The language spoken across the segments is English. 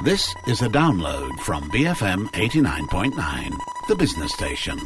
This is a download from BFM 89.9, the business station.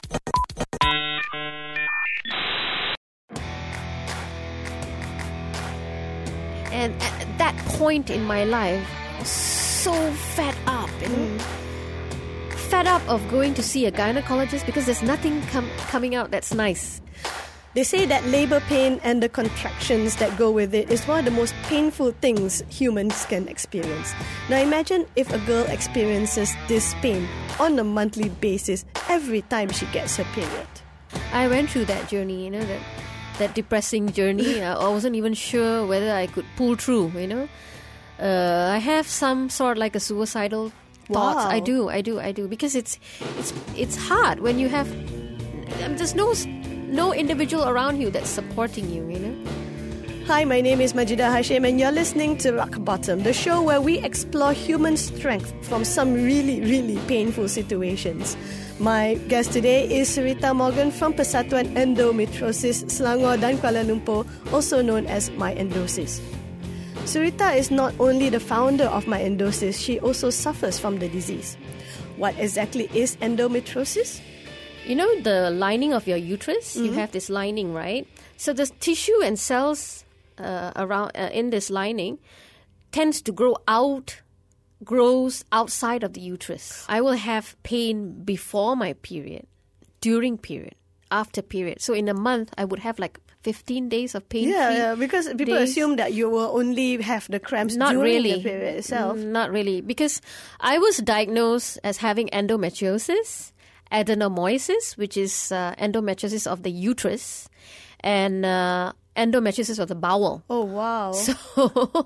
And at that point in my life, I was so fed up, fed up of going to see a gynecologist because there's nothing coming out that's nice. They say that labor pain and the contractions that go with it is one of the most painful things humans can experience. Now imagine if a girl experiences this pain on a monthly basis every time she gets her period. I went through that journey, that depressing journey. I wasn't even sure whether I could pull through, I have some sort of like a suicidal thoughts. Wow. I do. Because it's hard when you have... There's no individual around you that's supporting you, Hi, my name is Majida Hashim and you're listening to Rock Bottom, the show where we explore human strength from some really, really painful situations. My guest today is Sarita Morgan from Persatuan Endometriosis Selangor dan Kuala Lumpur, also known as MyEndosis. Sarita is not only the founder of MyEndosis, she also suffers from the disease. What exactly is endometriosis? The lining of your uterus, you have this lining, right? So the tissue and cells around in this lining tends to grows outside of the uterus. I will have pain before my period, during period, after period. So in a month, I would have like 15 days of pain. Yeah, because people assume that you will only have the cramps during the period itself. Not really, because I was diagnosed as having endometriosis, adenomyosis, which is endometriosis of the uterus, and endometriosis of the bowel. Oh, wow. So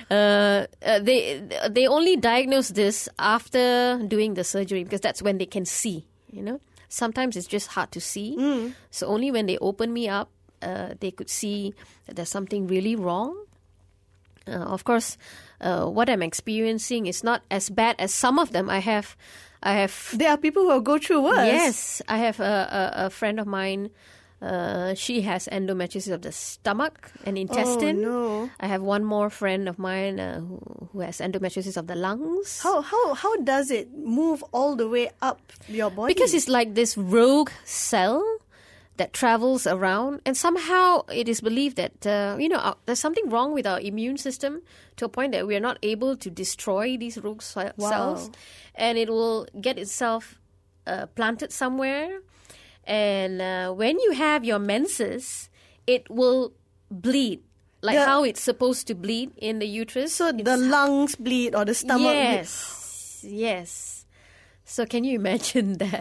they only diagnose this after doing the surgery because that's when they can see, Sometimes it's just hard to see. So only when they open me up, they could see that there's something really wrong. Of course, what I'm experiencing is not as bad as some of them. I have. There are people who will go through worse. Yes, I have a friend of mine. She has endometriosis of the stomach and intestine. Oh, no. I have one more friend of mine who has endometriosis of the lungs. How does it move all the way up your body? Because it's like this rogue cell that travels around, and somehow it is believed that there's something wrong with our immune system to a point that we are not able to destroy these rogue cells, and it will get itself planted somewhere. And when you have your menses, it will bleed how it's supposed to bleed in the uterus. So the lungs bleed or the stomach bleed. Yes. So can you imagine that?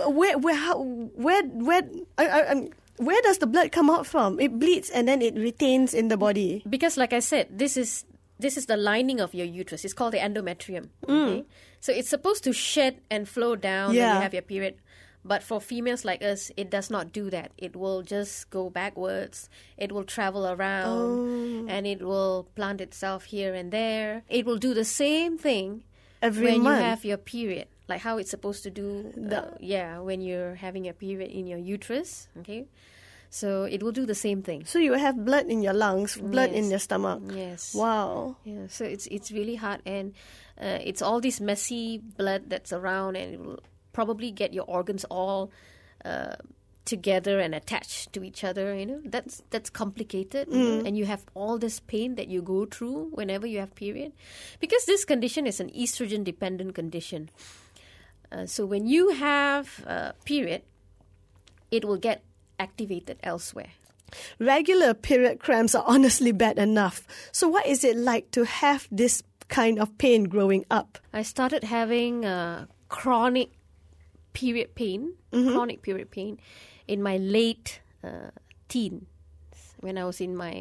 Where does the blood come out from? It bleeds and then it retains in the body. Because, like I said, this is the lining of your uterus. It's called the endometrium. Okay? So it's supposed to shed and flow down when you have your period. But for females like us, it does not do that. It will just go backwards. It will travel around, and it will plant itself here and there. It will do the same thing every month. You have your period. Like how it's supposed to do, when you're having a period in your uterus, okay? So it will do the same thing. So you have blood in your lungs, blood in your stomach. Yes. Wow. Yeah. So it's really hard, and it's all this messy blood that's around, and it will probably get your organs all together and attached to each other. That's complicated, and you have all this pain that you go through whenever you have period, because this condition is an estrogen dependent condition. So when you have a period, it will get activated elsewhere. Regular period cramps are honestly bad enough. So what is it like to have this kind of pain growing up? I started having chronic period pain in my late teens. When I was in my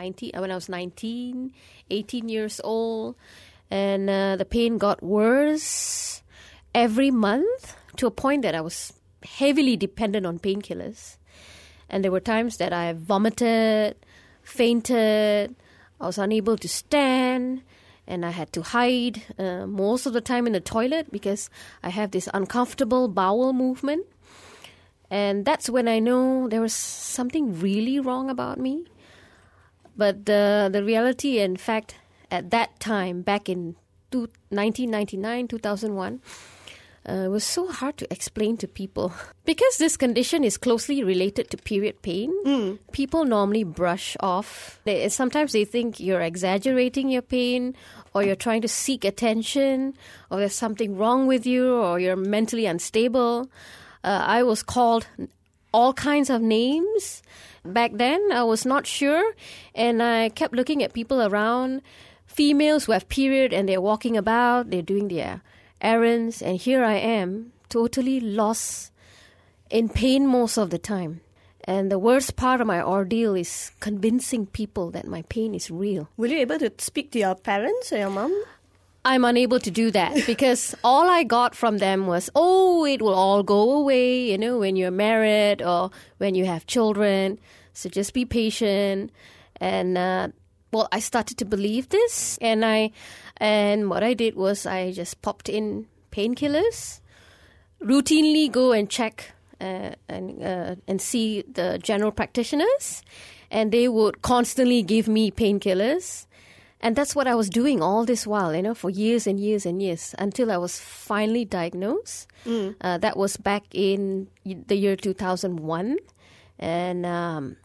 18 years old, and the pain got worse every month to a point that I was heavily dependent on painkillers. And there were times that I vomited, fainted, I was unable to stand, and I had to hide most of the time in the toilet because I have this uncomfortable bowel movement. And that's when I know there was something really wrong about me. But the reality, in fact, at that time, back in 1999, 2001. It was so hard to explain to people. Because this condition is closely related to period pain, people normally brush off. Sometimes they think you're exaggerating your pain, or you're trying to seek attention, or there's something wrong with you, or you're mentally unstable. I was called all kinds of names. Back then, I was not sure, and I kept looking at people around, females who have period, and they're walking about, they're doing their errands, and here I am, totally lost in pain most of the time. And the worst part of my ordeal is convincing people that my pain is real. Were you able to speak to your parents or your mom? I'm unable to do that because all I got from them was, oh, it will all go away, you know, when you're married or when you have children. So just be patient. And, I started to believe this. And what I did was I just popped in painkillers, routinely go and check and see the general practitioners. And they would constantly give me painkillers. And that's what I was doing all this while, you know, for years and years and years, until I was finally diagnosed. That was back in the year 2001. And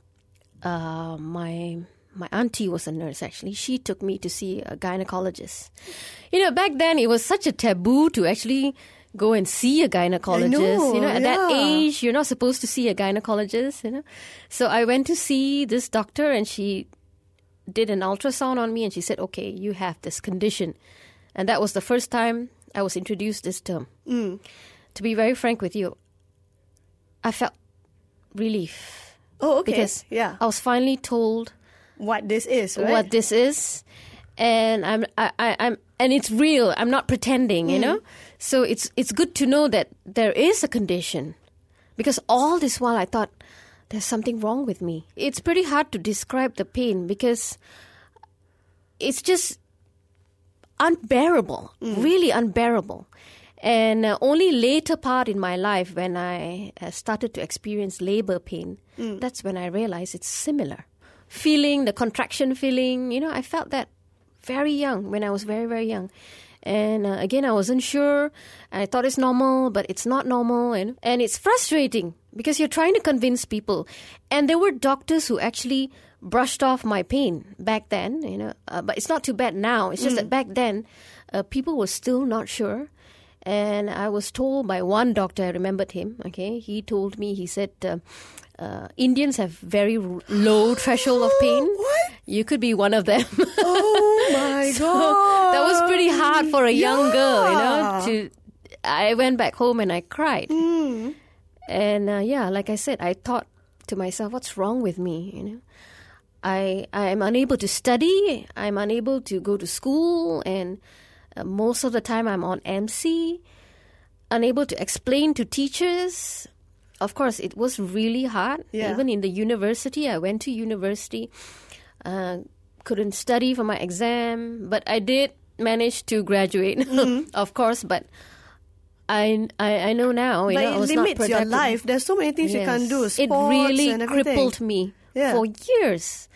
my auntie was a nurse, actually. She took me to see a gynecologist. You know, back then it was such a taboo to actually go and see a gynecologist. At that age, you're not supposed to see a gynecologist, you know. So I went to see this doctor, and she did an ultrasound on me, and she said, okay, you have this condition. And that was the first time I was introduced this term. To be very frank with you, I felt relief. Oh, okay. Because I was finally told what this is, right? What this is, and I'm and it's real. I'm not pretending, you know. So it's good to know that there is a condition, because all this while I thought there's something wrong with me. It's pretty hard to describe the pain because it's just unbearable, really unbearable. And only later part in my life, when I started to experience labor pain, that's when I realized it's similar. Feeling, the contraction feeling, you know, I felt that very young, when I was very, very young. And again, I wasn't sure. I thought it's normal, but it's not normal. And it's frustrating because you're trying to convince people. And there were doctors who actually brushed off my pain back then, you know. But it's not too bad now. It's just that back then, people were still not sure. And I was told by one doctor, I remembered him, okay. He told me, he said, Indians have very low threshold of pain. What? You could be one of them. Oh my God. That was pretty hard for a young girl, you know. I went back home and I cried. And like I said, I thought to myself, what's wrong with me, you know? I am unable to study. I'm unable to go to school, and most of the time I'm on MC, unable to explain to teachers. Of course, it was really hard. Even in the university, I went to university, couldn't study for my exam, but I did manage to graduate, of course. But I know now, you know, I was not productive. But it limits your life. There's so many things you can't do. Sports, it really and everything. crippled me for years.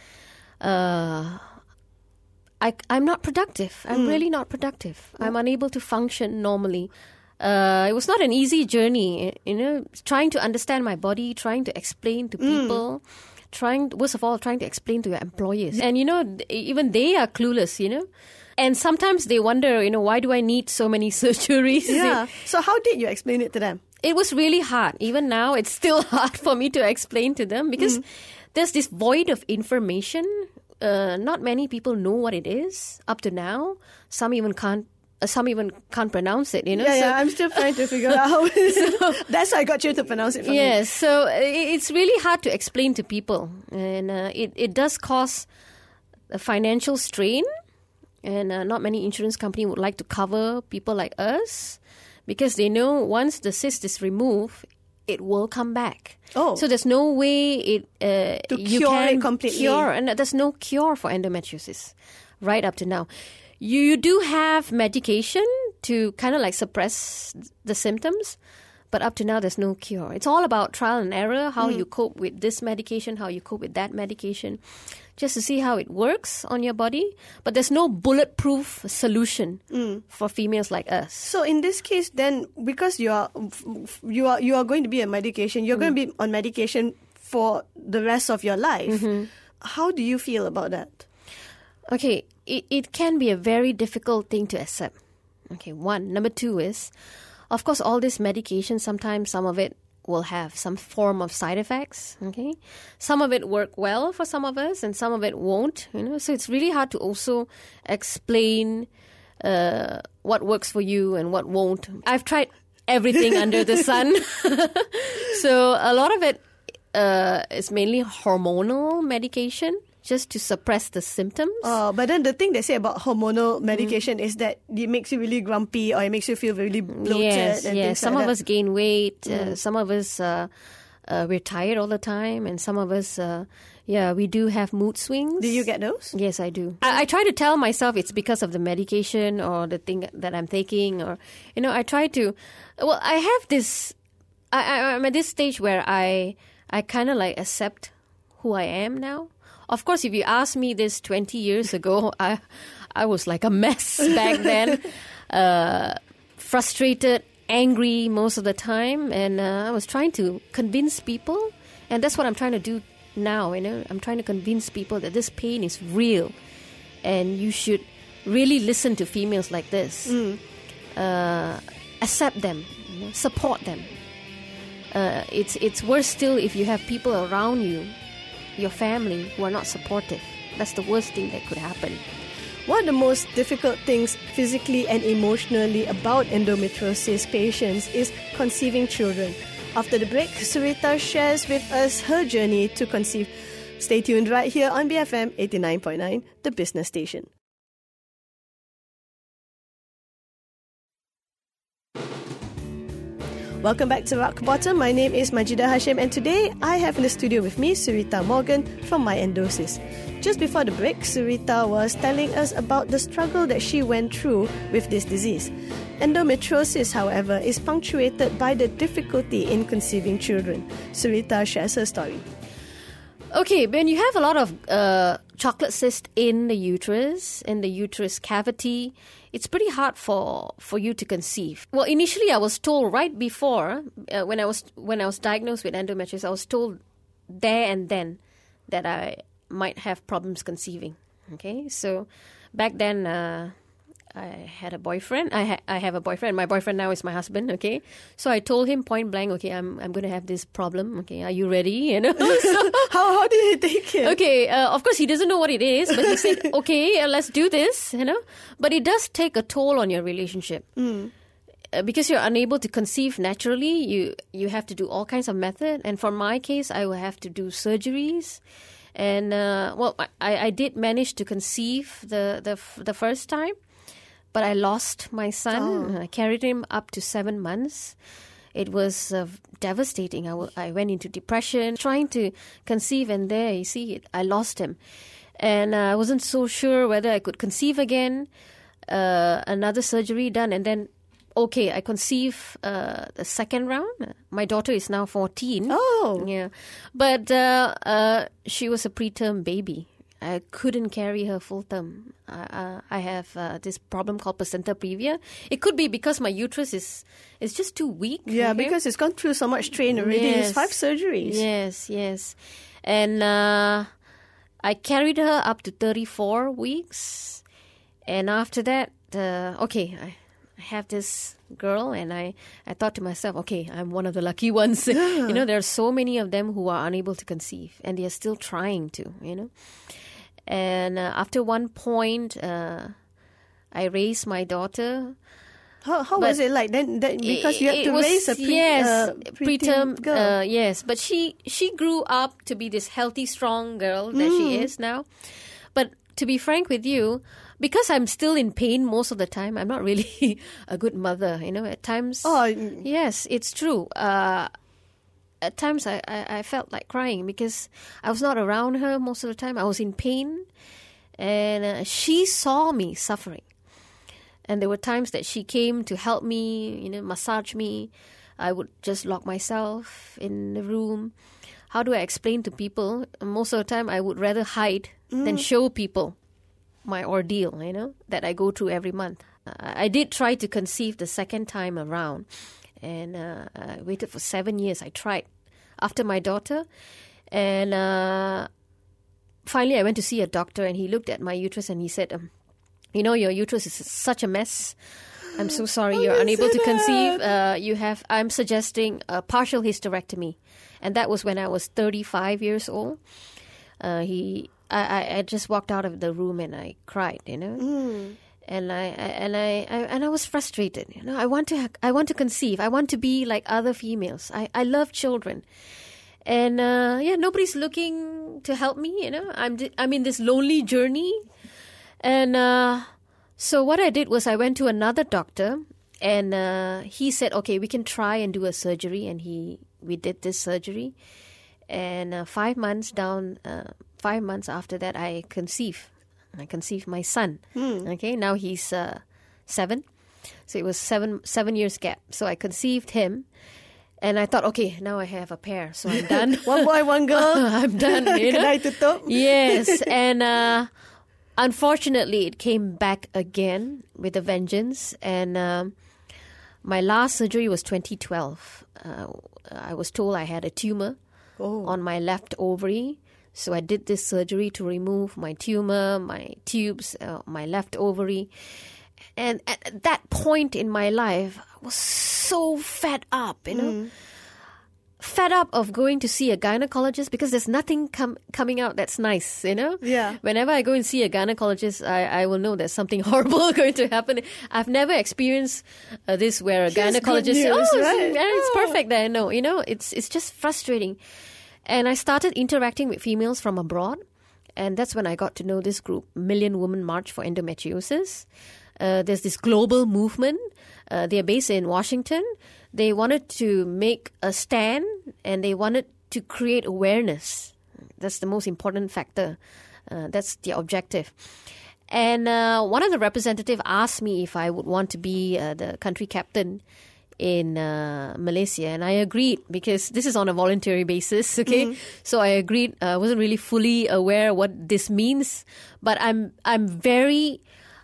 I'm not productive. I'm really not productive. I'm unable to function normally. It was not an easy journey, you know, trying to understand my body, trying to explain to people, worst of all, trying to explain to your employers. And, you know, even they are clueless, you know. And sometimes they wonder, you know, why do I need so many surgeries? Yeah. So how did you explain it to them? It was really hard. Even now, it's still hard for me to explain to them because there's this void of information. Not many people know what it is up to now. Some even can't pronounce it, you know. Yeah, I'm still trying to figure out. That's why I got you to pronounce it for me. Yes, so it's really hard to explain to people. And it does cause a financial strain. And not many insurance companies would like to cover people like us because they know once the cyst is removed, it will come back. Oh. So there's no way to cure it completely. And there's no cure for endometriosis right up to now. You do have medication to kind of like suppress the symptoms, but up to now there's no cure. It's all about trial and error, how you cope with this medication, how you cope with that medication. just to see how it works on your body. But there's no bulletproof solution for females like us. So in this case, then, because you are going to be on medication, you're going to be on medication for the rest of your life. How do you feel about that? Okay, it can be a very difficult thing to accept. Okay, one. Number two is, of course, all this medication, sometimes some of it will have some form of side effects. Okay, some of it work well for some of us, and some of it won't. So it's really hard to also explain what works for you and what won't. I've tried everything under the sun, so a lot of it is mainly hormonal medication, just to suppress the symptoms. But then the thing they say about hormonal medication is that it makes you really grumpy, or it makes you feel really bloated. Yes. Some of us gain weight. Some of us, we're tired all the time. And some of us, we do have mood swings. Do you get those? Yes, I do. I try to tell myself it's because of the medication or the thing that I'm taking. Or, I try to... Well, I have this... I'm at this stage where I kind of like accept who I am now. Of course, if you asked me this 20 years ago, I was like a mess back then. Frustrated, angry most of the time. And I was trying to convince people. And that's what I'm trying to do now. I'm trying to convince people that this pain is real. And you should really listen to females like this. Accept them. Support them. It's worse still if you have people around you, your family, who are not supportive. That's the worst thing that could happen. One of the most difficult things physically and emotionally about endometriosis patients is conceiving children. After the break, Sarita shares with us her journey to conceive. Stay tuned right here on BFM 89.9, the business station. Welcome back to Rock Bottom. My name is Majida Hashim, and today I have in the studio with me Sarita Morgan from My Endosis. Just before the break, Sarita was telling us about the struggle that she went through with this disease. Endometriosis, however, is punctuated by the difficulty in conceiving children. Sarita shares her story. Okay, when you have a lot of chocolate cyst in the uterus cavity, it's pretty hard for you to conceive. Well, initially I was told right before, when I was diagnosed with endometriosis, I was told there and then that I might have problems conceiving. Okay, so back then I had a boyfriend. I have a boyfriend. My boyfriend now is my husband. Okay, so I told him point blank, okay, I'm going to have this problem. Okay, are you ready? So, how did he take it? Okay, of course he doesn't know what it is, but he said, okay, let's do this. But it does take a toll on your relationship. Because you're unable to conceive naturally, you have to do all kinds of methods. And for my case, I will have to do surgeries. And I did manage to conceive the first time. But I lost my son. I carried him up to 7 months. It was devastating. I went into depression, trying to conceive, and there, you see, I lost him. And I wasn't so sure whether I could conceive again. Another surgery done, and then, okay, I conceive the second round. My daughter is now 14. Oh. Yeah. But she was a preterm baby. I couldn't carry her full term. I have this problem called placenta previa. It could be because my uterus is just too weak. Yeah, because it's gone through so much strain already. Yes. It's 5 surgeries. Yes. And I carried her up to 34 weeks. And after that, I have this girl, and I thought to myself, okay, I'm one of the lucky ones. Yeah. There are so many of them who are unable to conceive, and they are still trying to, And after one point, I raised my daughter. How was it like then? Because you had to raise a preterm girl. Yes, but she grew up to be this healthy, strong girl that she is now. But to be frank with you, because I'm still in pain most of the time, I'm not really a good mother. At times. Oh, yes, it's true. At times I felt like crying because I was not around her most of the time. I was in pain, and she saw me suffering. And there were times that she came to help me, massage me. I would just lock myself in the room. how do I explain to people? Most of the time, I would rather hide than show people my ordeal, that I go through every month. I did try to conceive the second time around, and I waited for 7 years. I tried after my daughter, and finally I went to see a doctor, and he looked at my uterus and he said, your uterus is such a mess. I'm so sorry, you're unable to conceive. I'm suggesting a partial hysterectomy. And that was when I was 35 years old. I just walked out of the room and I cried, And I was frustrated. I want to conceive. I want to be like other females. I love children. And nobody's looking to help me, I'm in this lonely journey. And so what I did was I went to another doctor, and he said, okay, we can try and do a surgery. And we did this surgery. And 5 months after that, I conceived my son. Okay, now he's 7. So it was seven years gap. So I conceived him. And I thought, okay, now I have a pair. So I'm done. One boy, one girl. I'm done. Kedai tutup. Yes. And unfortunately, it came back again with a vengeance. And my last surgery was 2012. I was told I had a tumor on my left ovary. So I did this surgery to remove my tumor, my tubes, my left ovary. And at that point in my life, I was so fed up, fed up of going to see a gynecologist because there's nothing coming out that's nice, Yeah. Whenever I go and see a gynecologist, I will know there's something horrible going to happen. I've never experienced this where a gynecologist news, says, right? It's perfect there. No, it's just frustrating. And I started interacting with females from abroad. And that's when I got to know this group, Million Women March for Endometriosis. There's this global movement. They're based in Washington. They wanted to make a stand, and they wanted to create awareness. That's the most important factor. That's the objective. And one of the representatives asked me if I would want to be the country captain in Malaysia, and I agreed because this is on a voluntary basis, okay? So I agreed. I wasn't really fully aware what this means, but I'm very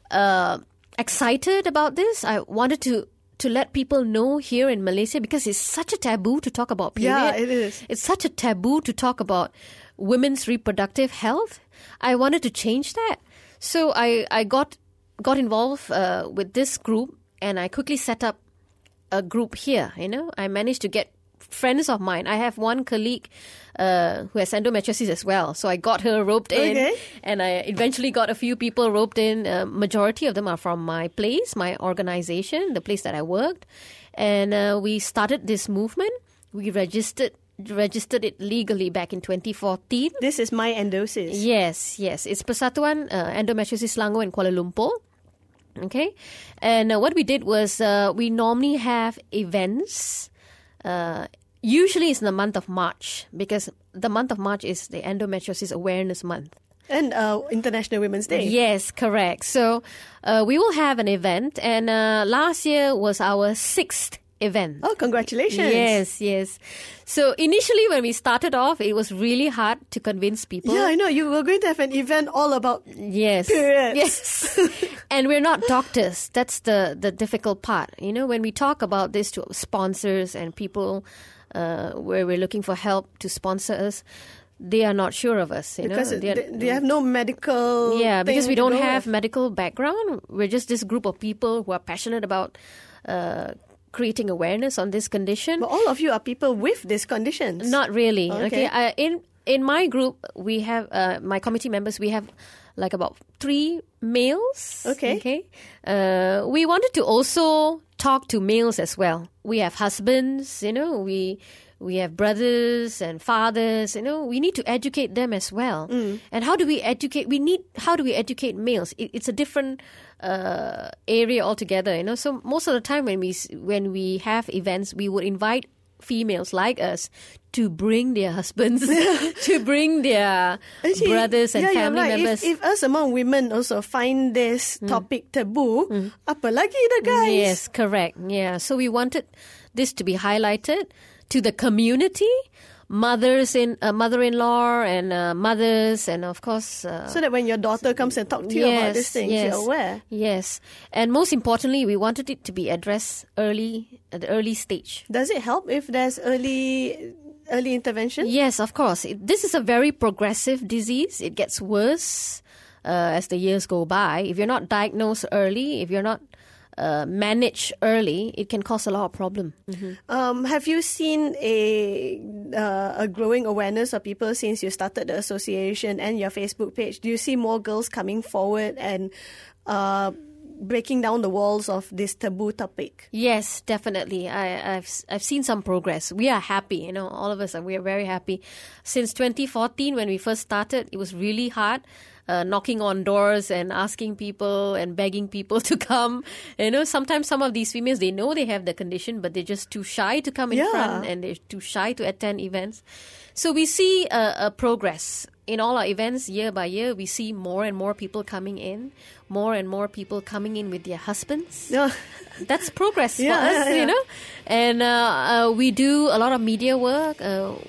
excited about this. I wanted to let people know here in Malaysia because it's such a taboo to talk about period. Yeah, it is. It's such a taboo to talk about women's reproductive health. I wanted to change that. So I got involved with this group, and I quickly set up a group here, I managed to get friends of mine. I have one colleague who has endometriosis as well. So I got her roped in, and I eventually got a few people roped in. Majority of them are from my place, my organization, the place that I worked. And we started this movement. We registered it legally back in 2014. This is My Endosis. Yes. It's Persatuan Endometriosis Selangor in Kuala Lumpur. Okay, and what we did was we normally have events. Usually it's in the month of March because the month of March is the Endometriosis Awareness Month. And International Women's Day. Yes, correct. So we will have an event, and last year was our 6th event. Oh, congratulations. Yes. So initially when we started off, it was really hard to convince people. Yeah, I know. You were going to have an event all about periods. Yes. And we're not doctors. That's the difficult part. When we talk about this to sponsors and people where we're looking for help to sponsor us, they are not sure of us. Because they have no medical because we don't have medical background. We're just this group of people who are passionate about creating awareness on this condition. But all of you are people with these conditions. Not really. Okay. In my group, we have my committee members. We have like about 3 males. Okay. We wanted to also talk to males as well. We have husbands. We have brothers and fathers. We need to educate them as well. And how do we educate? How do we educate males? It's a different area altogether. So most of the time when we have events, we would invite females like us to bring their husbands, to bring their brothers and family members. If us among women also find this topic taboo, apa lagi the guys? Yes, correct. Yeah. So we wanted this to be highlighted to the community, mother-in-law and mothers, and of course... so that when your daughter comes and talks to you about these things, you're aware. Yes. And most importantly, we wanted it to be addressed early, at the early stage. Does it help if there's early intervention? Yes, of course. This is a very progressive disease. It gets worse as the years go by. If you're not diagnosed early, if you're not managed early, it can cause a lot of problem. Mm-hmm. Have you seen a growing awareness of people since you started the association and your Facebook page? Do you see more girls coming forward and breaking down the walls of this taboo topic? Yes, definitely. I've seen some progress. We are happy, all of us. We are very happy. Since 2014, when we first started, it was really hard. Knocking on doors and asking people and begging people to come. Sometimes some of these females, they know they have the condition, but they're just too shy to come in front, and they're too shy to attend events. So we see a progress. In all our events, year by year, we see more and more people coming in, more and more people coming in with their husbands. That's progress for us, And we do a lot of media work.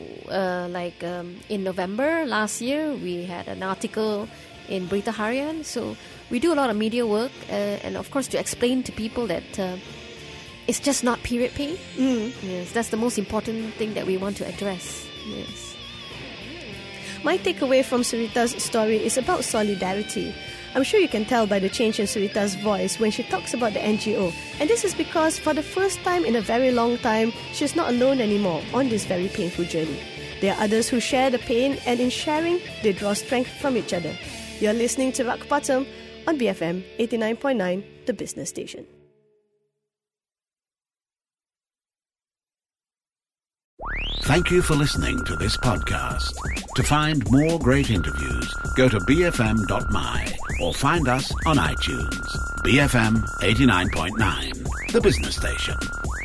In November last year, we had an article in Berita Harian. So we do a lot of media work, and of course to explain to people that it's just not period pain. Yes, that's the most important thing that we want to address. Yes. My takeaway from Sarita's story is about solidarity. I'm sure you can tell by the change in Sarita's voice when she talks about the NGO. And this is because for the first time in a very long time, she's not alone anymore on this very painful journey. There are others who share the pain, and in sharing, they draw strength from each other. You're listening to Rock Bottom on BFM 89.9, the business station. Thank you for listening to this podcast. To find more great interviews, go to bfm.my or find us on iTunes. BFM 89.9, the business station.